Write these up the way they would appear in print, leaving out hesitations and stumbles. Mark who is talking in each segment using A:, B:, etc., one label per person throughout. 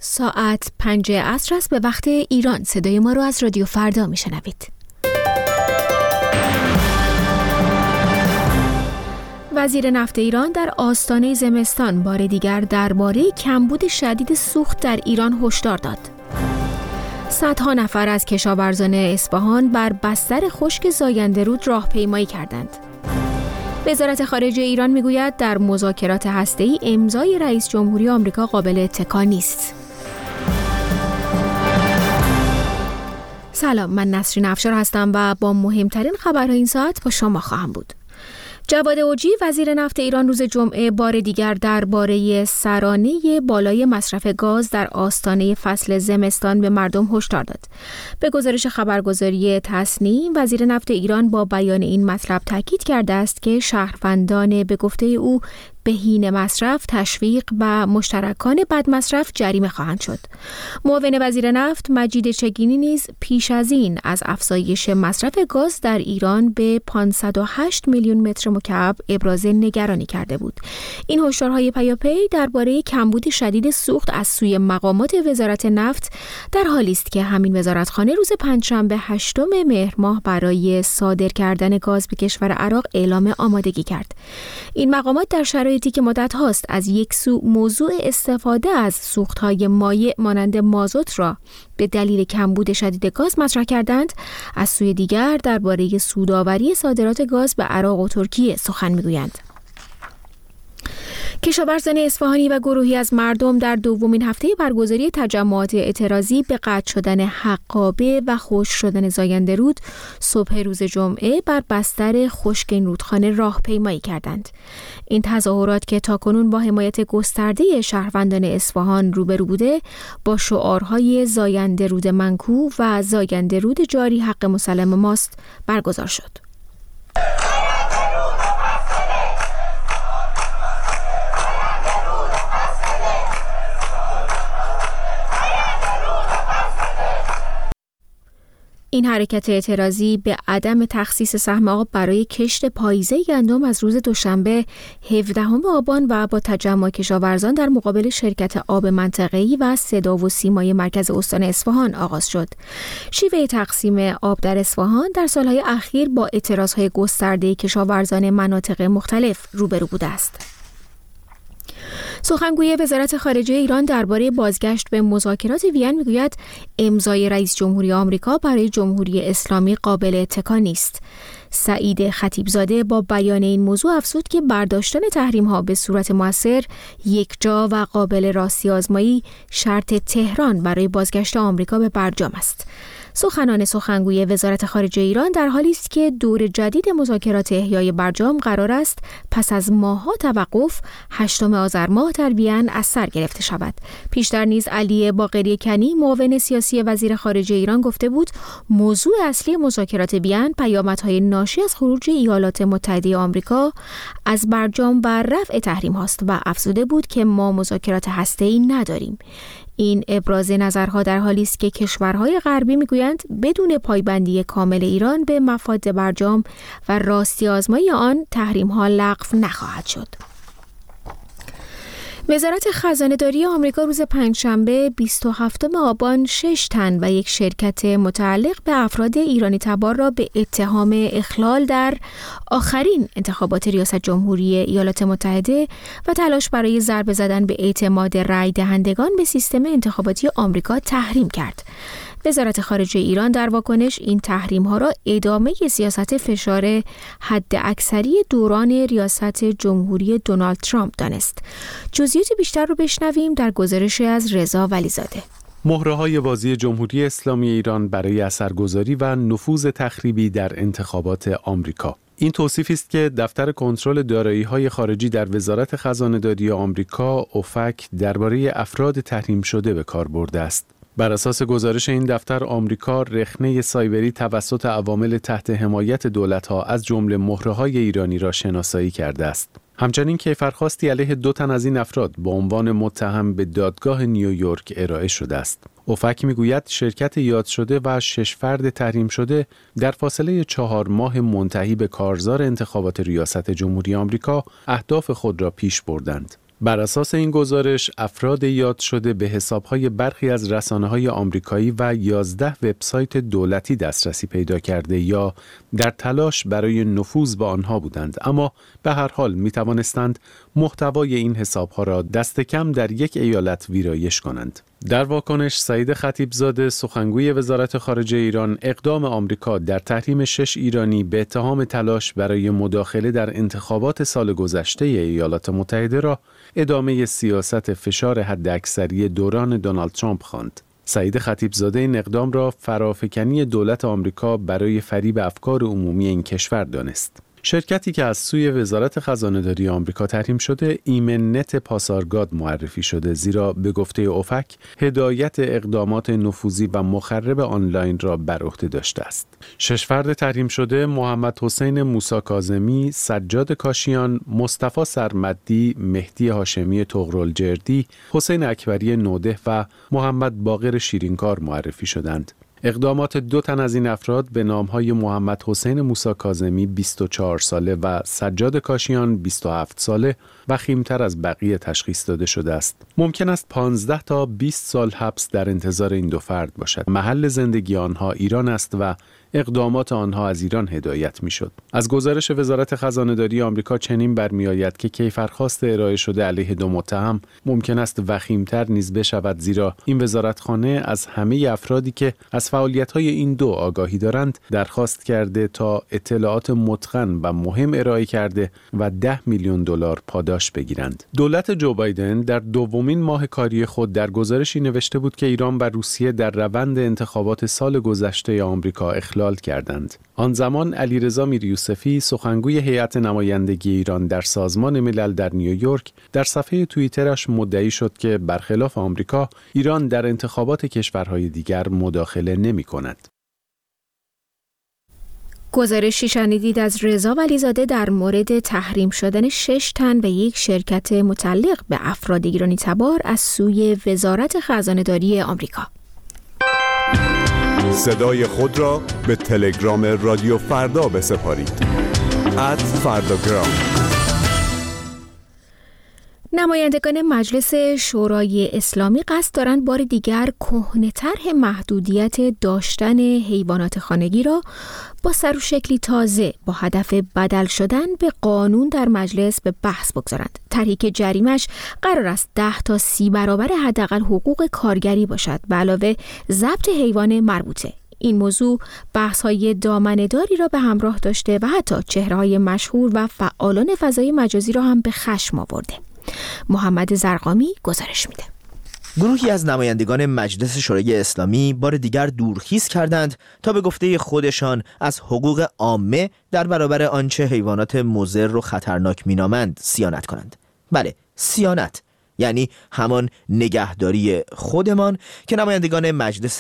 A: ساعت 5 عصر است به وقت ایران. صدای ما رو از رادیو فردا میشنوید. وزیر نفت ایران در آستانه زمستان بار دیگر درباره کمبود شدید سوخت در ایران هشدار داد. صدها نفر از کشاورزان اصفهان بر بستر خشک زاینده رود راهپیمایی کردند. وزارت خارجه ایران میگوید در مذاکرات هسته‌ای امضای رئیس جمهوری آمریکا قابل اتکا نیست. سلام، من نسرین افشار هستم و با مهمترین خبرهای این ساعت با شما خواهم بود. جواد اوجی وزیر نفت ایران روز جمعه بار دیگر درباره سرانه بالای مصرف گاز در آستانه فصل زمستان به مردم هشدار داد. به گزارش خبرگزاری تصنیم، وزیر نفت ایران با بیان این مطلب تاکید کرده است که شهروندان به گفته او بهینه مصرف، تشویق و مشترکان بد مصرف جریمه خواهند شد. معاون وزیر نفت مجید چگینی نیز پیش از این از افزایش مصرف گاز در ایران به 508 میلیون متر مکعب ابراز نگرانی کرده بود. این هشدارهای پیاپی درباره کمبود شدید سوخت از سوی مقامات وزارت نفت در حالی است که همین وزارتخانه روز پنجشنبه 8 مهر ماه برای صادر کردن گاز به کشور عراق اعلام آمادگی کرد. این مقامات در شرایطی که مدت هاست از یک سو موضوع استفاده از سوختهای مایع مانند مازوت را به دلیل کمبود شدید گاز مطرح کردند، از سوی دیگر درباره سودآوری صادرات گاز به عراق و ترکیه سخن میگویند. کشاورزان اصفهانی و گروهی از مردم در دومین هفته برگزاری تجمعات اعتراضی به قطع شدن حقابه و خشک شدن زاینده رود صبح روز جمعه بر بستر خشک این رودخانه راهپیمایی کردند. این تظاهرات که تاکنون با حمایت گسترده شهروندان اصفهان روبرو بوده، با شعارهای زاینده رود منکو و زاینده رود جاری حق مسلم ماست برگزار شد. این حرکت اعتراضی به عدم تخصیص سهم آب برای کشت پاییزه گندم از روز دوشنبه 17 آبان و با تجمع کشاورزان در مقابل شرکت آب منطقه‌ای و صدا و سیمای مرکز استان اصفهان آغاز شد. شیوه تقسیم آب در اصفهان در سالهای اخیر با اعتراضهای گسترده کشاورزان مناطق مختلف روبرو بوده است. سخنگوی وزارت خارجه ایران درباره بازگشت به مذاکرات وین میگوید امضای رئیس جمهوری آمریکا برای جمهوری اسلامی قابل اتکا نیست. سعید خطیبزاده با بیان این موضوع افزود که برداشتن تحریم‌ها به صورت مؤثر، یکجا و قابل راستی آزمایی شرط تهران برای بازگشت آمریکا به برجام است. سخنان سخنگوی وزارت خارجه ایران در حالی است که دور جدید مذاکرات احیای برجام قرار است پس از ماه‌ها توقف 8 آذر ماه در وین از سر گرفته شود. پیشتر نیز علی باقری کنی معاون سیاسی وزیر خارجه ایران گفته بود موضوع اصلی مذاکرات وین پیامدهای ناشی از خروج ایالات متحده آمریکا از برجام و رفع تحریم هاست و افزوده بود که ما مذاکرات هسته‌ای نداریم. این ابراز نظرها در حالی است که کشورهای غربی میگویند بدون پایبندی کامل ایران به مفاد برجام و راستی آزمایی آن تحریم‌ها لغو نخواهد شد. وزارت خزانه‌داری آمریکا روز پنجشنبه 27 آبان 6 تن و یک شرکت متعلق به افراد ایرانی تبار را به اتهام اخلال در آخرین انتخابات ریاست جمهوری ایالات متحده و تلاش برای ضربه زدن به اعتماد رای دهندگان به سیستم انتخاباتی آمریکا تحریم کرد. وزارت خارجه ایران در واکنش این تحریم‌ها را ادامه سیاست فشار حد اکثری دوران ریاست جمهوری دونالد ترامپ دانست. جزئیات بیشتر رو بشنویم در گزارشی از رضا ولیزاده.
B: مهره‌های بازی جمهوری اسلامی ایران برای اثرگذاری و نفوذ تخریبی در انتخابات آمریکا. این توصیفی است که دفتر کنترل دارایی‌های خارجی در وزارت خزانه‌داری آمریکا اوفک درباره افراد تحریم شده به کار برده است. بر اساس گزارش این دفتر، آمریکا رخنه سایبری توسط عوامل تحت حمایت دولت‌ها از جمله مهره‌های ایرانی را شناسایی کرده است. همچنین کیفرخواستی علیه 2 تن از این افراد به عنوان متهم به دادگاه نیویورک ارائه شده است. اوفک میگوید شرکت یاد شده و 6 فرد تحریم شده در فاصله 4 ماه منتهی به کارزار انتخابات ریاست جمهوری آمریکا اهداف خود را پیش بردند. بر اساس این گزارش، افراد یاد شده به حساب‌های برخی از رسانه‌های آمریکایی و 11 وبسایت دولتی دسترسی پیدا کرده یا در تلاش برای نفوذ به آنها بودند، اما به هر حال می‌توانستند محتوای این حساب‌ها را دست کم در یک ایالت ویرایش کنند. در واکنش، سعید خطیبزاده، سخنگوی وزارت خارجه ایران، اقدام آمریکا در تحریم 6 ایرانی به اتهام تلاش برای مداخله در انتخابات سال گذشته ایالات متحده را ادامه سیاست فشار حداکثری دوران دونالد ترامپ خواند. سعید خطیبزاده این اقدام را فرافکنی دولت آمریکا برای فریب افکار عمومی این کشور دانست. شرکتی که از سوی وزارت خزانه‌داری آمریکا تحریم شده، ایمنت پاسارگاد معرفی شده، زیرا به گفته اوفک هدایت اقدامات نفوذی و مخرب آنلاین را بر عهده داشته است. 6 فرد تحریم شده محمد حسین موسی کاظمی، سجاد کاشیان، مصطفی سرمدی، مهدی هاشمی طغرالجردی، حسین اکبری نوده و محمد باقر شیرینکار معرفی شدند. اقدامات 2 تن از این افراد به نام‌های محمد حسین موسی کاظمی 24 ساله و سجاد کاشیان 27 ساله وخیم‌تر از بقیه تشخیص داده شده است. ممکن است 15 تا 20 سال حبس در انتظار این 2 فرد باشد. محل زندگی آنها ایران است و اقدامات آنها از ایران هدایت می‌شد. از گزارش وزارت خزانه‌داری آمریکا چنین برمی‌آید که کیفرخواست ارائه شده علیه 2 متهم ممکن است وخیم‌تر نیز بشود، زیرا این وزارتخانه از همه افرادی که از فعالیت‌های این 2 آگاهی دارند درخواست کرده تا اطلاعات متقن و مهم ارائه کرده و $10 میلیون پاداش بگیرند. دولت جو بایدن در دومین ماه کاری خود در گزارشی نوشته بود که ایران و روسیه در روند انتخابات سال گذشته آمریکا اخلال کردند. آن زمان علیرضا میریوسفی، سخنگوی هیئت نمایندگی ایران در سازمان ملل در نیویورک، در صفحه توییترش مدعی شد که برخلاف آمریکا، ایران در انتخابات کشورهای دیگر مداخله نمی‌کند.
A: گزارشی شنیدید از رضا ولیزاده در مورد تحریم شدن 6 تن و یک شرکت متعلق به افراد ایرانی تبار از سوی وزارت خزانه‌داری آمریکا.
C: صدای خود را به تلگرام رادیو فردا بسپارید. @فرداگرام.
A: نمایندگان مجلس شورای اسلامی قصد دارند بار دیگر کهنه‌طرح محدودیت داشتن حیوانات خانگی را با سر و شکلی تازه با هدف بدل شدن به قانون در مجلس به بحث بگذارند. طرحی که جریمش قرار است 10 تا 30 برابر حداقل حقوق کارگری باشد به علاوه ضبط حیوان مربوطه. این موضوع بحث‌های دامنه‌داری را به همراه داشته و حتی چهره‌های مشهور و فعالان فضای مجازی را هم به خشم آورده. محمد زرقامی گزارش میده.
D: گروهی از نمایندگان مجلس شورای اسلامی بار دیگر دورخیز کردند تا به گفته خودشان از حقوق عامه در برابر آنچه حیوانات مضر و خطرناک مینامند صیانت کنند. بله، صیانت، یعنی همان نگهداری خودمان که نمایندگان مجلس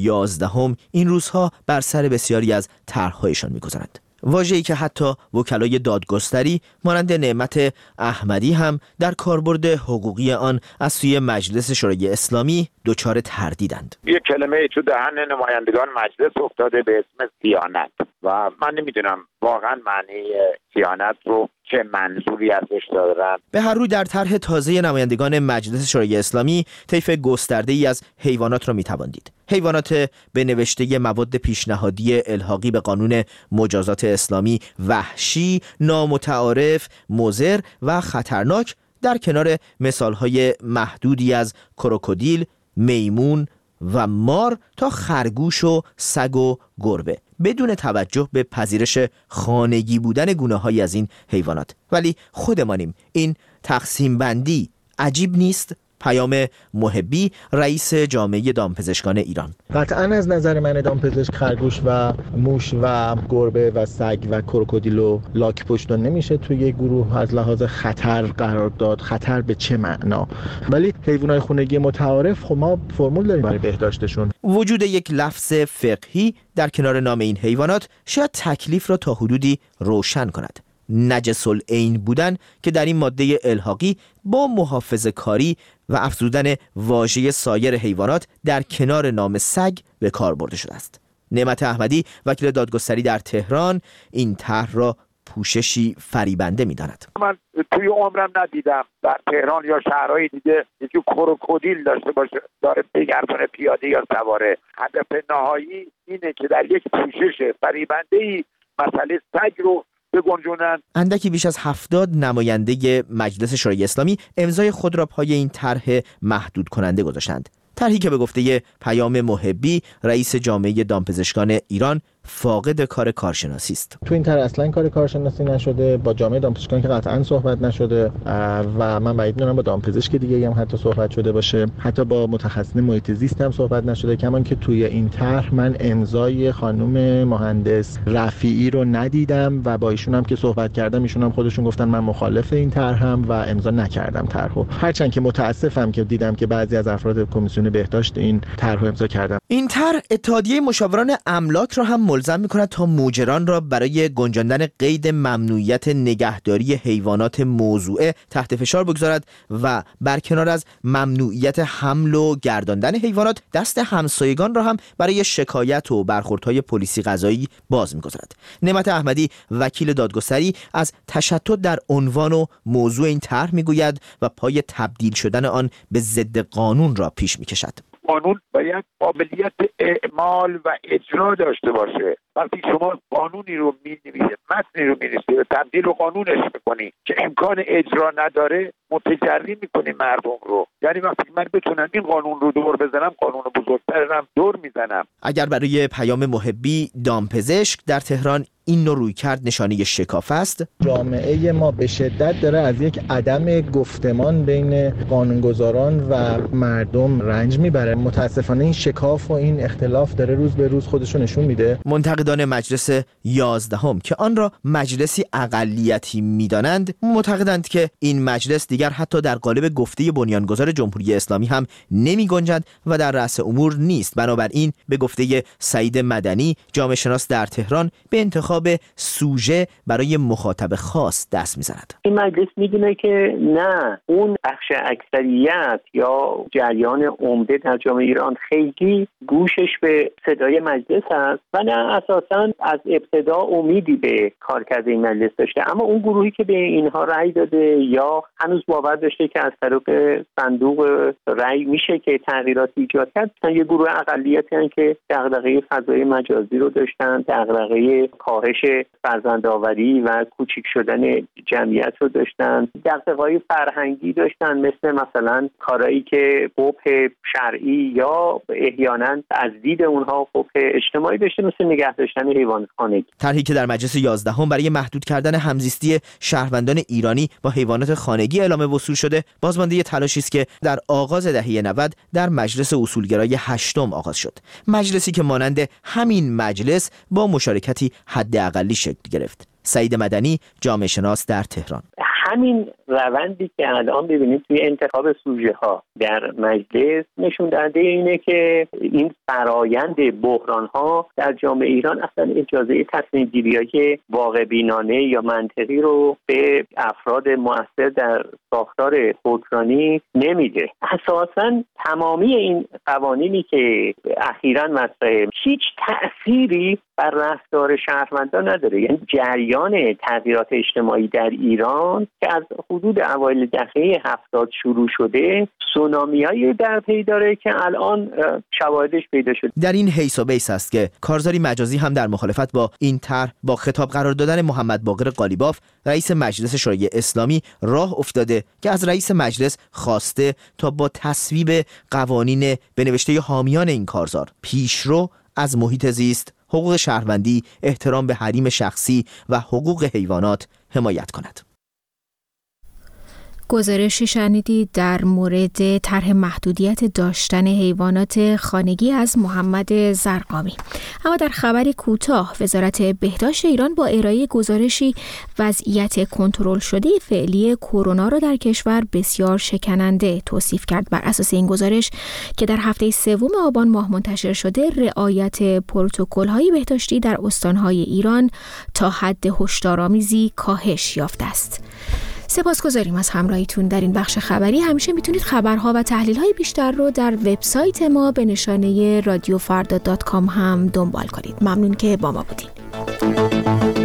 D: 11 این روزها بر سر بسیاری از طرح‌هایشان می‌گذارند. واژه‌ای که حتی وکلای دادگستری مانند نعمت احمدی هم در کاربرد حقوقی آن از سوی مجلس شورای اسلامی دچار تردیدند.
E: یک کلمه تو دهن نمایندگان مجلس افتاده به اسم صیانت و من نمیدونم واقعا معنی صیانت رو چه منظوری ازش دارن.
D: به هر روی در طرح تازه نمایندگان مجلس شورای اسلامی طیف گسترده‌ای از حیوانات را می‌توان دید. حیوانات به نوشته مواد پیشنهادی الحاقی به قانون مجازات اسلامی وحشی، نامتعارف، مضر و خطرناک در کنار مثالهای محدودی از کروکودیل، میمون و مار تا خرگوش و سگ و گربه، بدون توجه به پذیرش خانگی بودن گونه‌هایی از این حیوانات. ولی خودمانیم. این تقسیم بندی عجیب نیست؟ پیام محبی، رئیس جامعه دامپزشکان ایران:
F: قطعاً از نظر من دامپزشک خرگوش و موش و گربه و سگ و کروکودیل و لاک پشت نمیشه توی یک گروه از لحاظ خطر قرار داد. خطر به چه معنا؟ ولی حیوانات خانگی متعارف خب ما فرمول داریم برای بهداشتشون.
D: وجود یک لفظ فقهی در کنار نام این حیوانات شاید تکلیف را تا حدودی روشن کند. نجس العین بودن که در این ماده الحاقی با محافظه کاری و افزودن واژه سایر حیوانات در کنار نام سگ به کار برده شده است. نعمت احمدی، وکیل دادگستری در تهران، این طرح را پوششی فریبنده می‌داند.
E: من توی عمرم ندیدم در تهران یا شهرهای دیگه یکی کروکودیل داشته باشه داره بگردونه پیاده یا سواره. هدف نهایی اینه که در یک پوشش فریبنده‌ای مسئله سگ رو بگنجونن.
D: اندکی بیش از 70 نماینده مجلس شورای اسلامی امضای خود را پای این طرح محدود کننده گذاشتند. طرحی که به گفته پیام محبی رئیس جامعه دامپزشکان ایران فاقد کار کارشناسی است.
F: تو این طرح اصلا کار کارشناسی نشده، با جامعه دامپزشکان که قطعا صحبت نشده و من بعید می‌دونم با دامپزشک دیگه هم حتی صحبت شده باشه، حتی با متخصص محیط زیست هم صحبت نشده. کمان که توی این طرح من امضای خانم مهندس رفیعی رو ندیدم و با ایشون هم که صحبت کردم ایشون هم خودشون گفتن من مخالف این طرحم و امضا نکردم طرحو. هرچند که متاسفم که دیدم که بعضی از افراد کمیسیون بهداشت این طرحو امضا کردن.
D: این طرح اتحادیه مشاوران املاک را هم ملزم می‌کند تا مجران را برای گنجاندن قید ممنوعیت نگهداری حیوانات موضوعه تحت فشار بگذارد و برکنار از ممنوعیت حمل و گرداندن حیوانات دست همسایگان را هم برای شکایت و برخوردهای پلیسی قضایی باز می‌گذارد. نعمت احمدی وکیل دادگستری از تشتت در عنوان و موضوع این طرح می‌گوید و پای تبدیل شدن آن به ضد قانون را پیش می‌کشد.
E: قانون باید قابلیت اعمال و اجرا داشته باشه. وقتی شما قانونی رو می‌نویسید، متنی رو می‌نویسید و تبدیل و قانونش می‌کنی که امکان اجرا نداره، متجری می‌کنی مردم رو. یعنی وقتی من بتونم این قانون رو دور بزنم، قانون بزرگترم دور میزنم.
D: اگر برای پیام محبی دامپزشک در تهران این نوع رویکرد نشانه شکاف است،
F: جامعه ما به شدت داره از یک عدم گفتمان بین قانونگذاران و مردم رنج میبره. متاسفانه این شکاف و این اختلاف داره روز به روز خودشو نشون میده.
D: منتقدان مجلس 11 که آن را مجلسی اقلیتی میدانند معتقدند که این مجلس دیگر حتی در قالب گفته بنیانگذار جمهوری اسلامی هم نمی گنجد و در رأس امور نیست. بنابراین به گفته سعید مدنی جامعه شناس در تهران به انتخاب سوژه برای مخاطب خاص دست می‌زند.
G: این مجلس میدونه که نه، اون بخش اکثریت یا جریان عمده در جامعه ایران خیلی گوشش به صدای مجلس است و نه اساساً از ابتدا امیدی به کارکرد این مجلس داشته. اما اون گروهی که به اینها رأی داده یا هنوز باور داشته که از طریق صندوق رأی میشه که تغییرات ایجاد کرد، یه گروه اقلیتی هستند که دغدغه فضای مجازی رو داشتن، دغدغه کاهش فرزندآوری و کوچیک شدن جمعیت رو داشتن، دغدغه‌های فرهنگی داشتن، مثلا کارهایی که قبح شرعی یا احیانا از دید اونها قبح اجتماعی داشته، مثل نگه داشتن حیوانات خانگی.
D: طرحی که در مجلس 11 برای محدود کردن همزیستی شهروندان ایرانی با حیوانات خانگی اعلام وصول شده، بازمانده تلاشی است که در آغاز دهه 90 در مجلس اصولگرای 8 آغاز شد. مجلسی که مانند همین مجلس با مشارکتی حداقلی شکل گرفت. سعید مدنی جامعه شناس در تهران:
G: همین روندی که الان ببینید توی انتخاب سوژه ها در مجلس نشون دهنده اینه که این فرایند بحران ها در جامعه ایران اصلا اجازه تصمیم گیری‌های واقع بینانه یا منطقی رو به افراد مؤثر در ساختار حکمرانی نمیده. اساسا تمامی این قوانینی که اخیراً مطرحه هیچ تأثیری بر رفتار شهروندان نداره. یعنی جریان تغییرات اجتماعی در ایران که از حدود اوایل دهه 70 شروع شده، سونامیایی در پی داره که الان شواهدش پیدا شد.
D: در این حیث و بیس است که کارزاری مجازی هم در مخالفت با این طرح با خطاب قرار دادن محمد باقر قالیباف رئیس مجلس شورای اسلامی راه افتاده که از رئیس مجلس خواسته تا با تصویب قوانین به نوشته حامیان این کارزار پیشرو از محیط زیست، حقوق شهروندی، احترام به حریم شخصی و حقوق حیوانات حمایت کند.
A: گزارشی شنیدید در مورد طرح محدودیت داشتن حیوانات خانگی از محمد زرقامی. اما در خبری کوتاه، وزارت بهداشت ایران با ارائه گزارشی وضعیت کنترل شده فعلی کرونا را در کشور بسیار شکننده توصیف کرد. بر اساس این گزارش که در هفته 3 آبان ماه منتشر شده، رعایت پروتکل‌های بهداشتی در استان‌های ایران تا حد هشدارآمیزی کاهش یافته است. سپاسگزاریم از همراهیتون در این بخش خبری. همیشه میتونید خبرها و تحلیل‌های بیشتر رو در وبسایت ما به نشانه radiofarda.com هم دنبال کنید. ممنون که با ما بودید.